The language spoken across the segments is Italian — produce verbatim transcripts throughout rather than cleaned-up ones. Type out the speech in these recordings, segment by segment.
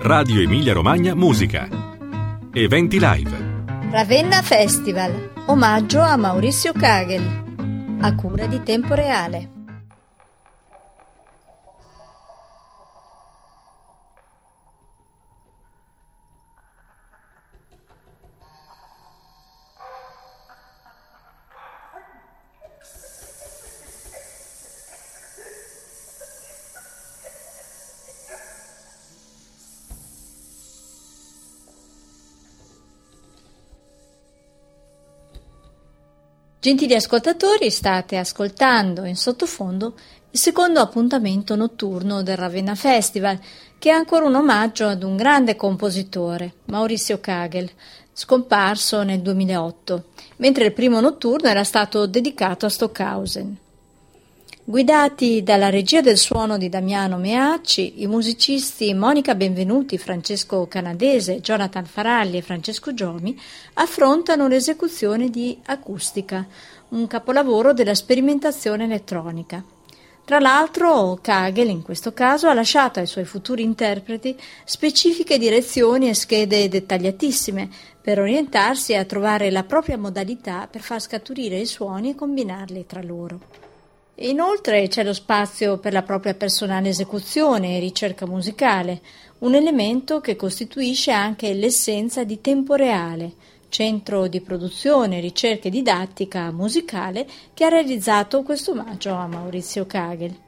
Radio Emilia Romagna Musica. Eventi live. Ravenna Festival. Omaggio a Maurizio Kagel. A cura di Tempo Reale. Gentili ascoltatori, state ascoltando in sottofondo il secondo appuntamento notturno del Ravenna Festival, che è ancora un omaggio ad un grande compositore, Maurizio Kagel, scomparso nel duemilaotto, mentre il primo notturno era stato dedicato a Stockhausen. Guidati dalla regia del suono di Damiano Meacci, i musicisti Monica Benvenuti, Francesco Canadese, Jonathan Faralli e Francesco Giomi affrontano l'esecuzione di Acustica, un capolavoro della sperimentazione elettronica. Tra l'altro, Kagel in questo caso ha lasciato ai suoi futuri interpreti specifiche direzioni e schede dettagliatissime per orientarsi e a trovare la propria modalità per far scaturire i suoni e combinarli tra loro. Inoltre c'è lo spazio per la propria personale esecuzione e ricerca musicale, un elemento che costituisce anche l'essenza di Tempo Reale, centro di produzione, ricerca e didattica musicale che ha realizzato questo omaggio a Maurizio Kagel.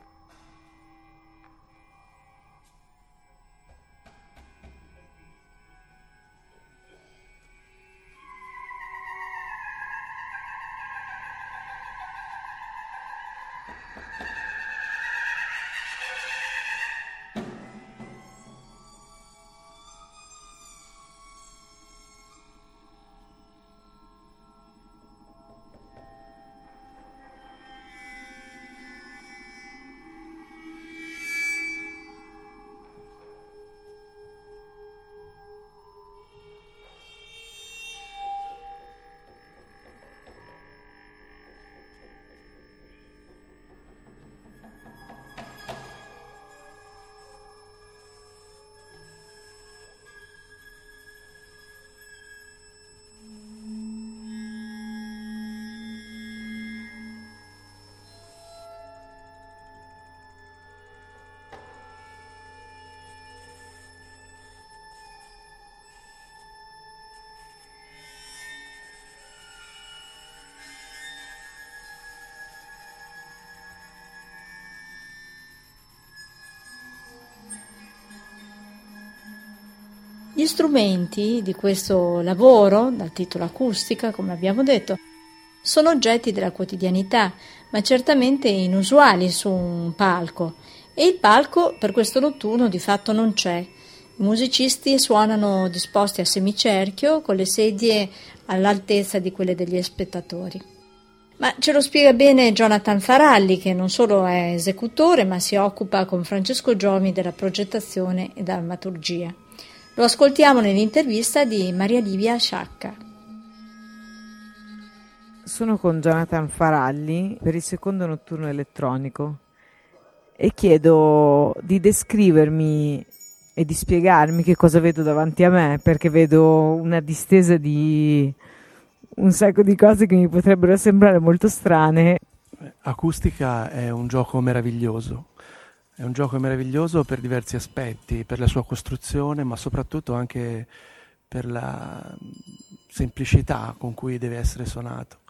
Gli strumenti di questo lavoro, dal titolo Acustica, come abbiamo detto, sono oggetti della quotidianità, ma certamente inusuali su un palco. E il palco per questo notturno di fatto non c'è. I musicisti suonano disposti a semicerchio, con le sedie all'altezza di quelle degli spettatori. Ma ce lo spiega bene Jonathan Faralli, che non solo è esecutore, ma si occupa con Francesco Giomi della progettazione e drammaturgia. Lo ascoltiamo nell'intervista di Maria Livia Sciacca. Sono con Jonathan Faralli per il secondo notturno elettronico e chiedo di descrivermi e di spiegarmi che cosa vedo davanti a me, perché vedo una distesa di un sacco di cose che mi potrebbero sembrare molto strane. Acustica è un gioco meraviglioso. È un gioco meraviglioso per diversi aspetti, per la sua costruzione, ma soprattutto anche per la semplicità con cui deve essere suonato.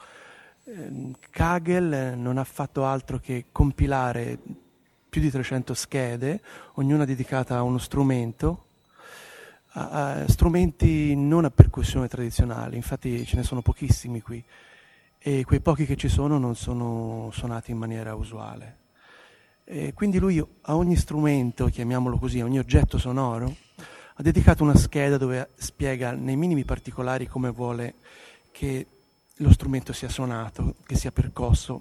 Kagel non ha fatto altro che compilare più di trecento schede, ognuna dedicata a uno strumento, a, a strumenti non a percussione tradizionale, infatti ce ne sono pochissimi qui, e quei pochi che ci sono non sono suonati in maniera usuale. E quindi lui a ogni strumento, chiamiamolo così, a ogni oggetto sonoro, ha dedicato una scheda dove spiega nei minimi particolari come vuole che lo strumento sia suonato, che sia percosso.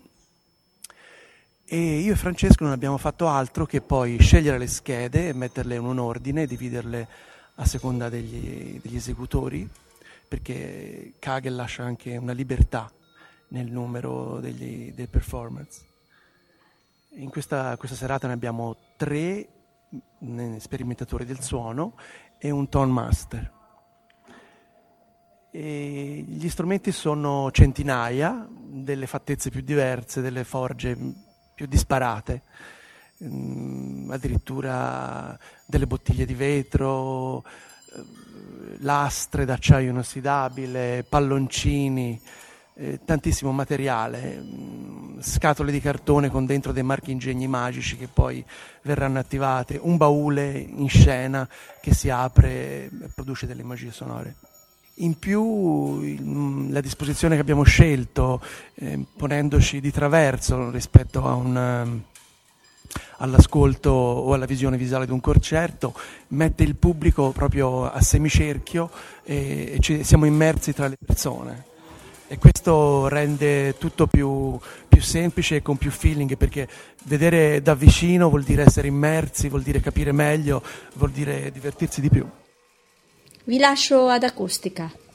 E io e Francesco non abbiamo fatto altro che poi scegliere le schede e metterle in un ordine, dividerle a seconda degli, degli esecutori, perché Kagel lascia anche una libertà nel numero degli, dei performance. In questa, questa serata ne abbiamo tre sperimentatore del suono, e un Tone Master. E gli strumenti sono centinaia, delle fattezze più diverse, delle forge più disparate, mm, addirittura delle bottiglie di vetro, lastre d'acciaio inossidabile, palloncini, eh, tantissimo materiale, mh, scatole di cartone con dentro dei marchingegni magici che poi verranno attivate, un baule in scena che si apre e produce delle magie sonore. In più il, la disposizione che abbiamo scelto, eh, ponendoci di traverso rispetto a un... all'ascolto o alla visione visuale di un concerto, mette il pubblico proprio a semicerchio e, e ci, siamo immersi tra le persone, e questo rende tutto più, più semplice e con più feeling, perché vedere da vicino vuol dire essere immersi, vuol dire capire meglio, vuol dire divertirsi di più. Vi lascio ad Acustica.